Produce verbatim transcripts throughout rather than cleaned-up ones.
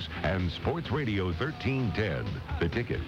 News and Sports Radio thirteen ten. The Ticket.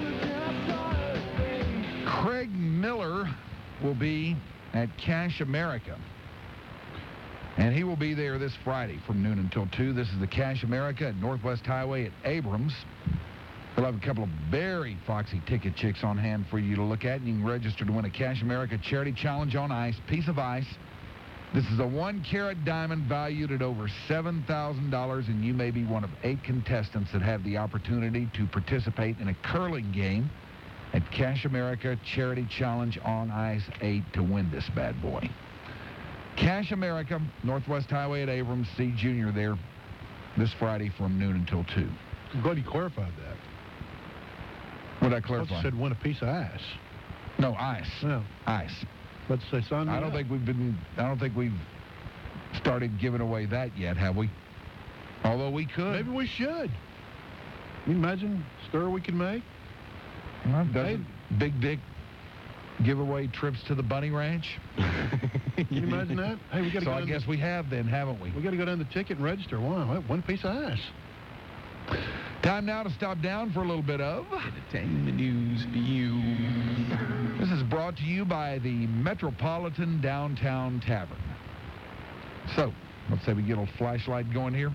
Craig Miller will be at Cash America. And he will be there this Friday from noon until two. This is the Cash America at Northwest Highway at Abrams. We'll have a couple of very foxy ticket chicks on hand for you to look at. And you can register to win a Cash America Charity Challenge on ice, piece of ice. This is a one-carat diamond valued at over seven thousand dollars, and you may be one of eight contestants that have the opportunity to participate in a curling game at Cash America Charity Challenge on Ice eight to win this bad boy. Cash America, Northwest Highway at Abrams, see Junior there this Friday from noon until two. I'm glad you clarified that. What did I clarify? I said win a piece of ice. No, ice. No. Ice. Let's say son. I don't think we've been, I don't think we've started giving away that yet, have we? Although we could. Maybe we should. Can you imagine stir we can make? Well, doesn't Big Dick give away trips to the bunny ranch? Can you imagine that? Hey, we got to so go I guess the, we have then, haven't we? We got to go down the ticket and register. Wow, one piece of ice. Time now to stop down for a little bit of entertainment news for you. This is brought to you by the Metropolitan Downtown Tavern. So, let's say we get a little flashlight going here.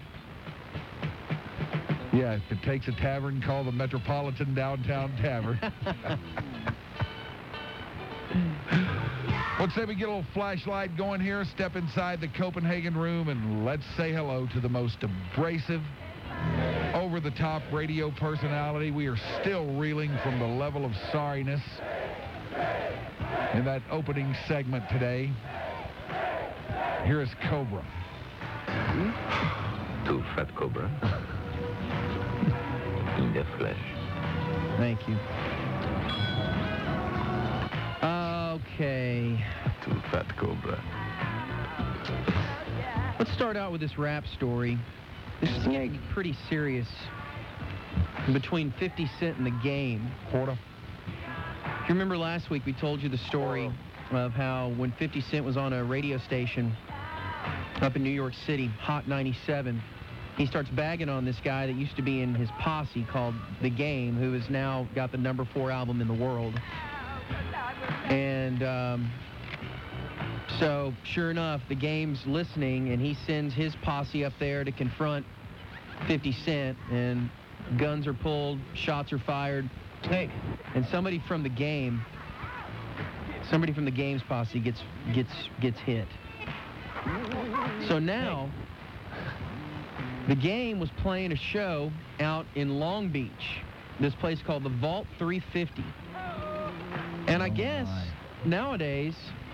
Yeah, if it takes a tavern, call the Metropolitan Downtown Tavern. Let's say we get a little flashlight going here, step inside the Copenhagen room, and let's say hello to the most abrasive, over-the-top radio personality. We are still reeling from the level of sorriness in that opening segment today. Here is Cobra. Too fat Cobra. In the flesh. Thank you. Okay. Too fat Cobra. Let's start out with this rap story. This is going to get pretty serious between fifty Cent and the Game. Quarter. If you remember last week, we told you the story of how when fifty Cent was on a radio station up in New York City, Hot ninety-seven, he starts bagging on this guy that used to be in his posse called The Game, who has now got the number four album in the world. And um, so, sure enough, The Game's listening, and he sends his posse up there to confront fifty Cent, and guns are pulled, shots are fired. Hey, and somebody from The Game, somebody from The Game's posse gets gets gets hit. So now, The Game was playing a show out in Long Beach, this place called the Vault three fifty. And I guess nowadays,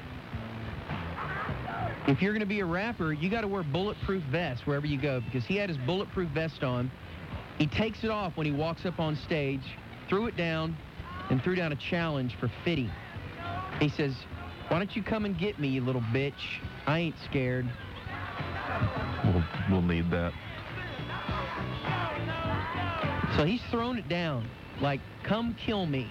if you're going to be a rapper, you got to wear bulletproof vests wherever you go, because he had his bulletproof vest on. He takes it off when he walks up on stage, threw it down, and threw down a challenge for fifty. He says, "Why don't you come and get me, you little bitch? I ain't scared." We'll, we'll need that. So he's thrown it down, like, come kill me.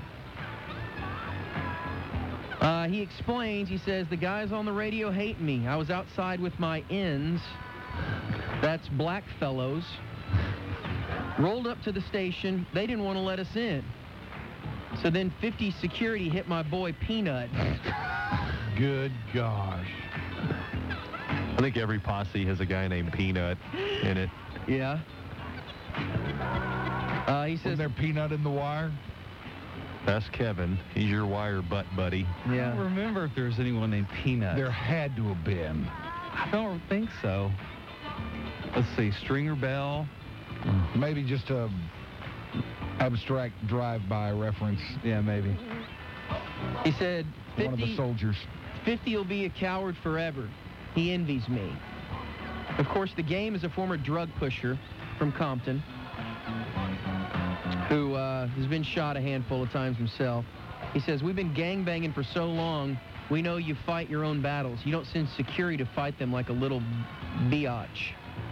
Uh, he explains, he says, the guys on the radio hate me. I was outside with my ends. That's black fellows. Rolled up to the station. They didn't want to let us in. So then fifty security hit my boy Peanut. Good gosh. I think every posse has a guy named Peanut in it. Yeah. Uh, he says... Wasn't there Peanut in the wire? That's Kevin. He's your wire butt buddy. Yeah. I don't remember if there was anyone named Peanut. There had to have been. I don't think so. Let's see, Stringer Bell. Maybe just a abstract drive-by reference. Yeah, maybe. He said, One of the soldiers. fifty will be a coward forever. He envies me. Of course, The Game is a former drug pusher from Compton who uh, has been shot a handful of times himself. He says, we've been gangbanging for so long, we know you fight your own battles. You don't send security to fight them like a little biatch.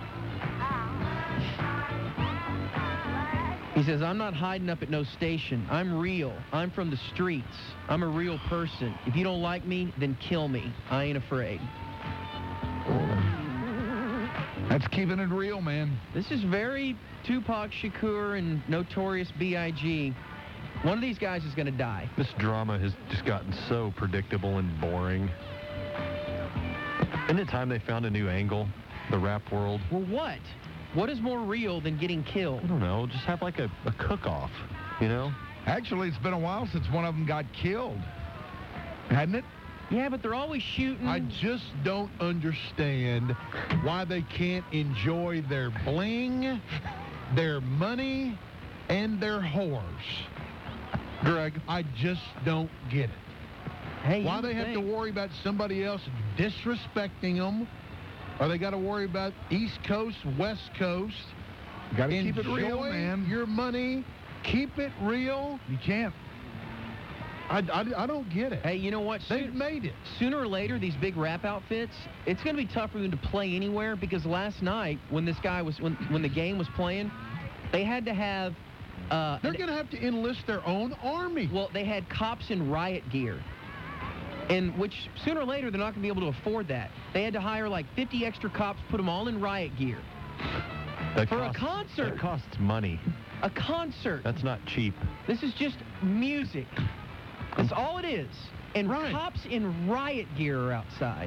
He says, I'm not hiding up at no station. I'm real. I'm from the streets. I'm a real person. If you don't like me, then kill me. I ain't afraid. That's keeping it real, man. This is very Tupac Shakur and Notorious B I G One of these guys is going to die. This drama has just gotten so predictable and boring. Isn't it time they found a new angle, the rap world? Well, what? What is more real than getting killed? I don't know. Just have like a, a cook-off, you know? Actually, it's been a while since one of them got killed. Hadn't it? Yeah, but they're always shooting. I just don't understand why they can't enjoy their bling, their money, and their whores. Greg, I just don't get it. Hey, Why you they have to think. worry about somebody else disrespecting them, or they got to worry about East Coast, West Coast. Got to keep it Enjoy real, man. your money. Keep it real. You can't. I, I, I don't get it. Hey, you know what? They've Soon- made it. Sooner or later, these big rap outfits, it's going to be tough for them to play anywhere because last night when this guy was, when, when the game was playing, they had to have, uh, They're going to have to enlist their own army. well, they had cops in riot gear. And which sooner or later, they're not going to be able to afford that. They had to hire like fifty extra cops, put them all in riot gear. That For a costs- concert. That costs money. A concert. That's not cheap. This is just music. That's all it is. And Right. cops in riot gear are outside.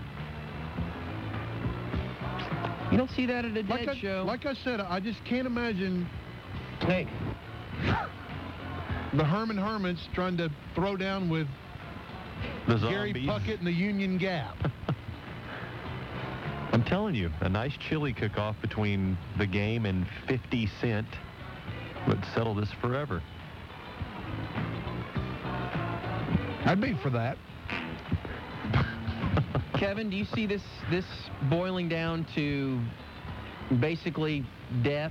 You don't see that at a dead like I, show. Like I said, I just can't imagine Hey, the Herman Hermits trying to throw down with The Gary zombies. Puckett and the Union Gap. I'm telling you, a nice chili cook-off between the game and fifty cent would settle this forever. I'd be for that. Kevin, do you see this this boiling down to basically death?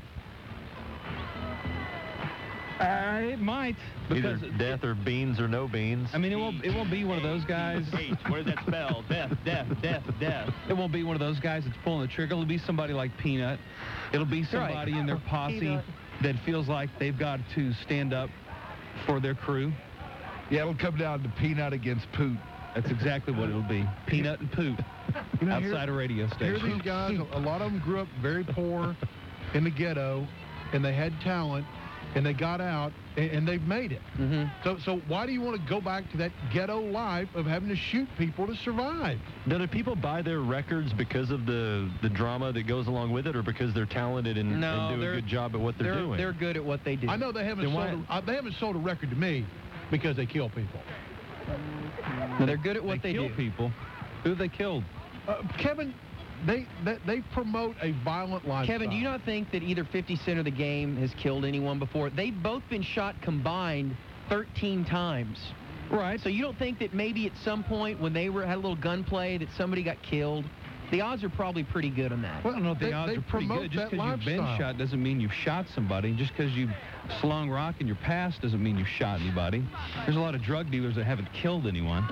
Uh, it might. Either Because death or beans or no beans. I mean, it won't, it won't be one of those guys. H, what does that spell? Death, death, death, death. It won't be one of those guys that's pulling the trigger. It'll be somebody like Peanut. It'll be somebody in their posse Peanut. that feels like they've got to stand up for their crew. Yeah, it'll come down to Peanut against Poot. That's exactly what it'll be. Peanut and Poot You know, outside here- a radio Here station. these guys, a lot of them grew up very poor in the ghetto, and they had talent, and they got out, and, and they've made it. Mm-hmm. So, so why do you want to go back to that ghetto life of having to shoot people to survive? Now, do people buy their records because of the, the drama that goes along with it, or because they're talented and, No, and do a they're- good job at what they're, They're doing? they're good at what they do. I know they haven't Then why- sold. A, uh, they haven't sold a record to me because they kill people. No, they're good at what they, they, kill do. people. Who have they killed? Uh, Kevin, they, they they promote a violent lifestyle. Kevin, do you not think that either fifty Cent or the game has killed anyone before? They've both been shot combined thirteen times. Right. So you don't think that maybe at some point when they were had a little gunplay that somebody got killed? The odds are probably pretty good on that. I don't know if the They- odds they are pretty promote good. Just that because you've been lifestyle. shot doesn't mean you've shot somebody. Just because you've slung rock in your past doesn't mean you've shot anybody. There's a lot of drug dealers that haven't killed anyone.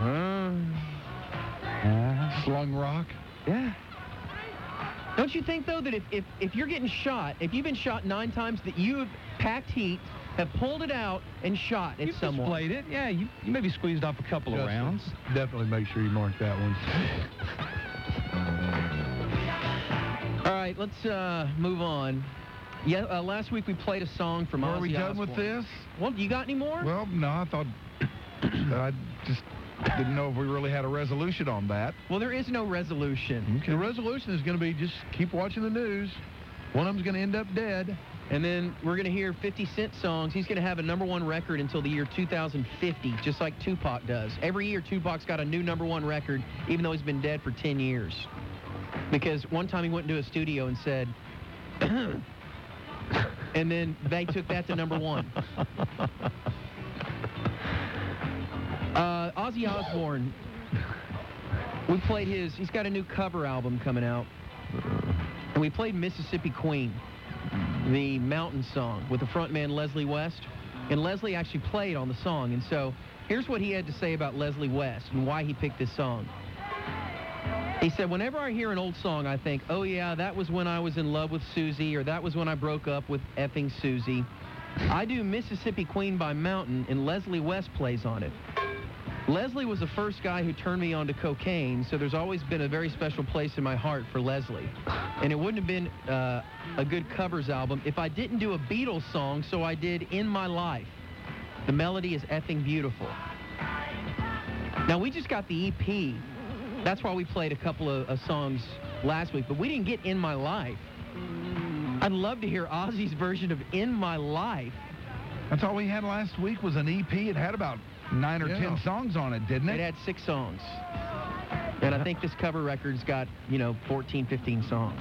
Slung rock. Yeah. Don't you think, though, that if, if, if you're getting shot, if you've been shot nine times, that you have packed heat, have pulled it out, and shot at You've someone? displayed it. Yeah, you, you maybe squeezed off a couple of Justin, rounds. Definitely make sure you mark that one. All right, let's uh, move on. Yeah, uh, last week we played a song from Are Ozzy we done with Osbourne. this? Well, you got any more? Well, no, I thought I just didn't know if we really had a resolution on that. Well, there is no resolution. The resolution is going to be just keep watching the news. One of them's going to end up dead. And then we're going to hear fifty Cent songs. He's going to have a number one record until the year two thousand fifty, just like Tupac does. Every year, Tupac's got a new number one record, even though he's been dead for ten years. Because one time he went into a studio and said, and then they took that to number one. Uh, Ozzy Osbourne, we played his, he's got a new cover album coming out. And we played Mississippi Queen, the mountain song, with the frontman Leslie West. And Leslie actually played on the song. And so here's what he had to say about Leslie West and why he picked this song. He said, whenever I hear an old song, I think, oh yeah, that was when I was in love with Susie, or that was when I broke up with effing Susie. I do Mississippi Queen by Mountain, and Leslie West plays on it. Leslie was the first guy who turned me on to cocaine, so there's always been a very special place in my heart for Leslie. And it wouldn't have been uh, a good covers album if I didn't do a Beatles song, so I did In My Life. The melody is effing beautiful. Now, we just got the E P. That's why we played a couple of uh, songs last week, but we didn't get In My Life. I'd love to hear Ozzy's version of In My Life. That's all we had last week was an E P. It had about nine or Yeah. ten songs on it, didn't it? It had six songs. And I think this cover record's got, you know, fourteen, fifteen songs.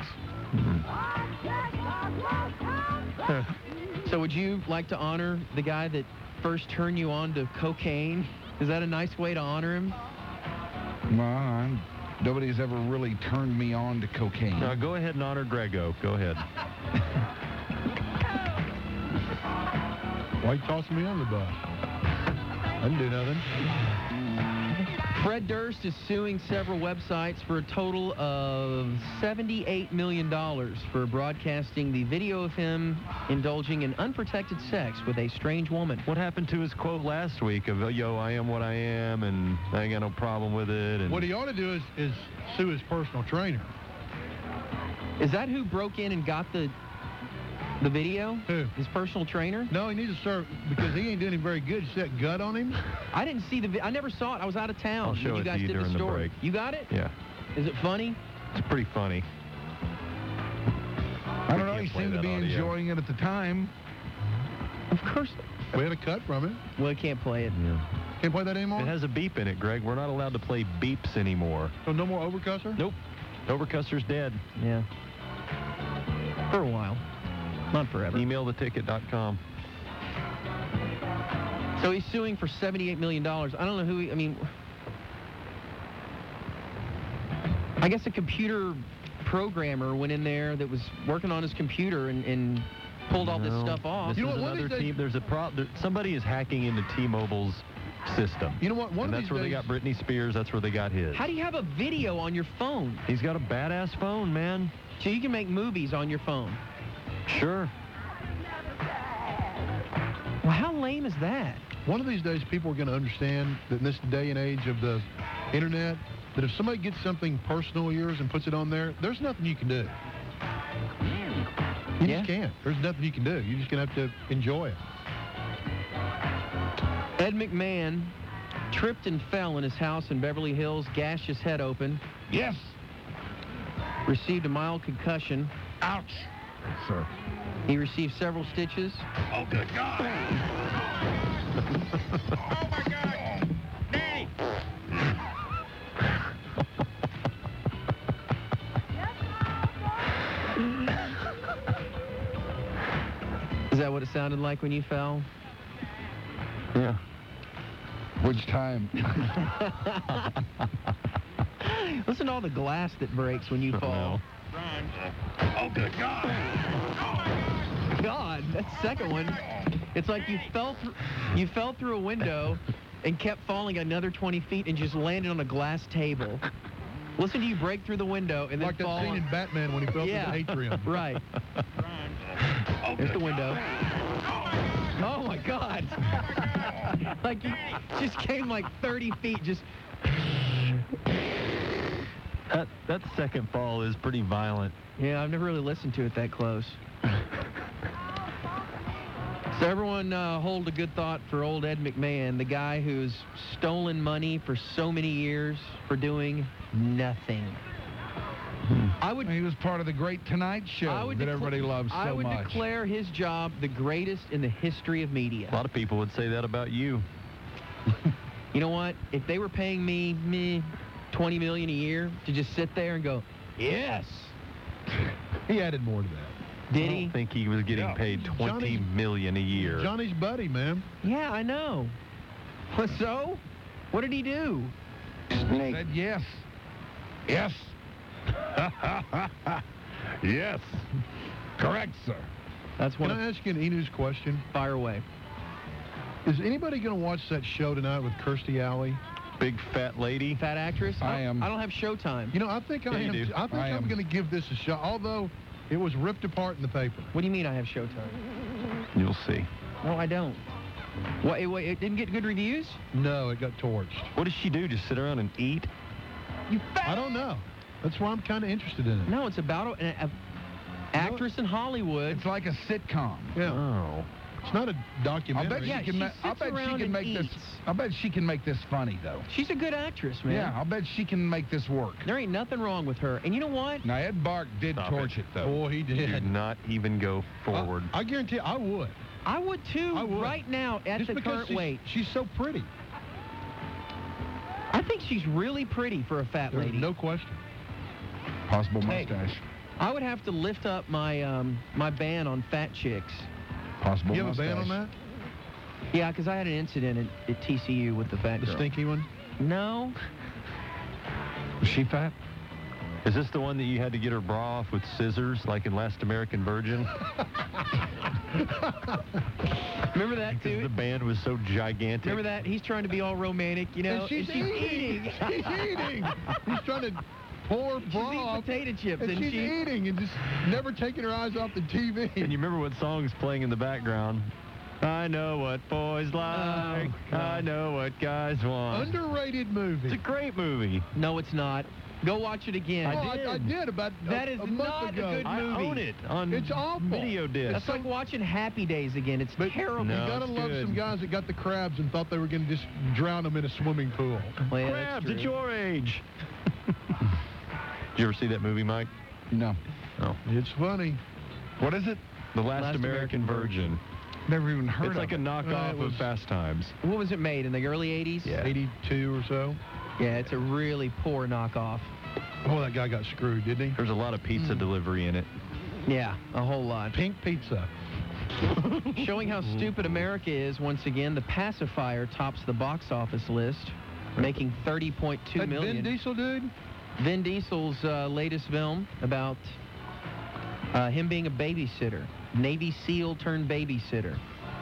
So would you like to honor the guy that first turned you on to cocaine? Is that a nice way to honor him? Well, I'm, nobody's ever really turned me on to cocaine. Now, go ahead and honor Grego. Go ahead. Why you tossing me on the bus? I didn't do nothing. Fred Durst is suing several websites for a total of seventy-eight million dollars for broadcasting the video of him indulging in unprotected sex with a strange woman. What happened to his quote last week of, yo, I am what I am, and I ain't got no problem with it? And What he ought to do is, is sue his personal trainer. Is that who broke in and got the the video? Who? His personal trainer? No, he needs to serve because he ain't doing him very good. You set gut on him. I didn't see the vi- I never saw it. I was out of town I'll show when you it to guys you did the during the story. break. You got it? Yeah, Is it funny? it's pretty funny. I don't know. can't He play seemed to that be audio. enjoying it at the time. Of course. We had a cut from it. Well, I can't play it. Yeah. Can't play that anymore. It has a beep in it, Greg. We're not allowed to play beeps anymore. So no more overcusser. Nope. Overcusser's dead. Yeah. For a while. Not forever. Email the ticket dot com. So he's suing for seventy-eight million dollars. I don't know who he, I mean, I guess a computer programmer went in there that was working on his computer and, and pulled all this No, stuff off. This You know is what, one of another these days- team. There's a pro. There, somebody is hacking into T-Mobile's system. You know what? One and of that's these where days, they got Britney Spears. That's where they got his. How do you have a video on your phone? He's got a badass phone, man. So you can make movies on your phone. Sure. Well, how lame is that? one of these days, people are going to understand that in this day and age of the internet, that if somebody gets something personal of yours and puts it on there, there's nothing you can do. You Yeah. just can't. There's nothing you can do. You're just going to have to enjoy it. Ed McMahon tripped and fell in his house in Beverly Hills, gashed his head open, Yes. received a mild concussion. Ouch. Yes, sir. He received several stitches. Oh, good God. Oh, my God. Danny. Is that what it sounded like when you fell? Yeah. Which time? Listen to all the glass that breaks when you fall. Oh, good God. God, that second one, it's like you fell through, you fell through a window and kept falling another twenty feet and just landed on a glass table. Listen to you break through the window and then Like that fall. scene in Batman when he fell Yeah. through the atrium. Right. There's the window. Oh my God! Like you just came like thirty feet, just. That that second fall is pretty violent. Yeah, I've never really listened to it that close. So everyone uh, hold a good thought for old Ed McMahon, the guy who's stolen money for so many years for doing nothing. I would He was part of the great Tonight Show I would that decla- everybody loves so I would much. declare his job the greatest in the history of A media. lot of people would say that about you. You know what? If they were paying me, me twenty million dollars a year to just sit there and go, yes, He added more to that. did I he? don't think he was getting Yeah. paid twenty Johnny- million a year. Johnny's buddy, man. Yeah, I know. Well, so, what did he do? Said yes. Yes. Yes. Correct, sir. That's one Can of I ask you an E-News question? fire away. Is anybody going to watch that show tonight with Kirstie Alley? Big fat lady. Fat actress? I don't- am. I don't have Showtime. You know, I think I Yeah, you am. do. I think I I'm am. going to give this a shot, although it was ripped apart in the paper. What do you mean I have Showtime? You'll see. No, I don't. What, it, it didn't get good reviews? No, it got torched. What does she do? Just sit around and eat? You fat. I don't know. That's why I'm kind of interested in it. No, it's about an a, actress in Hollywood. It's like a sitcom. Yeah. Oh. It's not a I'll documentary. bet Yeah, she can. she ma- I'll sits bet she around can and make this. eats. I bet she can make this funny though. She's a good actress, man. Yeah, I'll bet she can make this work. There ain't nothing wrong with her. And you know what? Now Ed Bark did Stop torch it. it, though. Boy, he Do did. not even go forward. I, I guarantee I would. I would too, I would. right now at Just the because current she's, weight. she's so pretty. I think she's really pretty for a fat There's lady. no question. Possible Hey. mustache. I would have to lift up my um, my ban on fat chicks. Possible You have mustache. a ban on that? Yeah, because I had an incident at, at T C U with the fat The girl. stinky one? No. Was she fat? Is this the one that you had to get her bra off with scissors, like in Last American Virgin? Remember that, Because the dude? band was so gigantic. Remember that? He's trying to be all romantic, you know, and she's, and she's eating. eating. She's eating. He's trying to pour She's bra eating off, potato chips, and and she's she. eating and just never taking her eyes off the T V. And you remember what song's playing in the background? I know what boys like. Oh, I know what guys want. Underrated movie. It's a great movie. No, it's not. Go watch it again. Oh, I, I did about That a, is a month not a ago. good I movie. own it on It's awful. video disc. That's like watching Happy Days again. It's But terrible. No. You gotta it's love good. some guys that got the crabs and thought they were going to just drown them in a swimming pool. Well, yeah, that's Crabs true. at your age. Did you ever see that movie, Mike? No. Oh. It's funny. What is it? The Last, Last American, American Virgin. Never even heard It's of like a it. knockoff Uh, it was- of Fast Times. What was it made in the early eighties? Yeah. eighty-two or so. Yeah, it's a really poor knockoff. Oh, that guy got screwed, didn't he? There's a lot of pizza delivery in it. Yeah, a whole lot. Pink pizza. Showing how stupid America is, once again, The Pacifier tops the box office list, making thirty point two That million. Vin Diesel dude? Vin Diesel's uh, latest film about uh, him being a babysitter. Navy SEAL turned babysitter.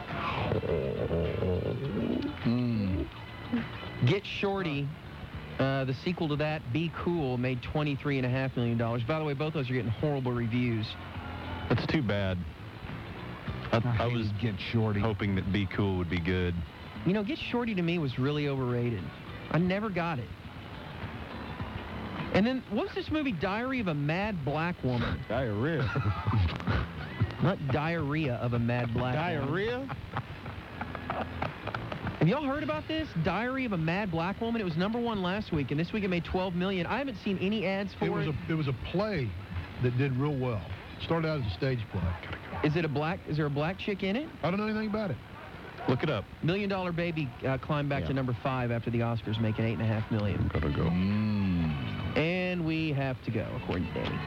Mm. Get Shorty, uh, the sequel to that, Be Cool, made twenty-three point five million dollars. By the way, both those are getting horrible reviews. That's too bad. I, I was hated Get Shorty. hoping that Be Cool would be good. You know, Get Shorty to me was really overrated. I never got it. And then, what was this movie, Diary of a Mad Black Woman? Diarrhea. Not Diarrhea of a Mad Black Woman. Diarrhea? Have y'all heard about this? Diary of a Mad Black Woman? It was number one last week, and this week it made twelve million dollars. I haven't seen any ads for It it. was a it was a play that did real well. Started out as a stage play. Is it a black, is there a black chick in it? I don't know anything about it. Look it up. Million Dollar Baby uh, climbed back Yeah. to number five after the Oscars, making eight and a half million. Gotta go. Mm. And we have to go, according to Danny.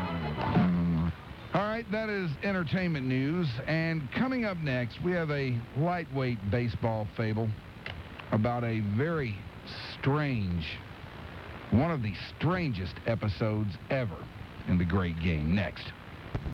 All right, that is entertainment news. And coming up next, we have a lightweight baseball fable about a very strange, one of the strangest episodes ever in the Great Game. Next.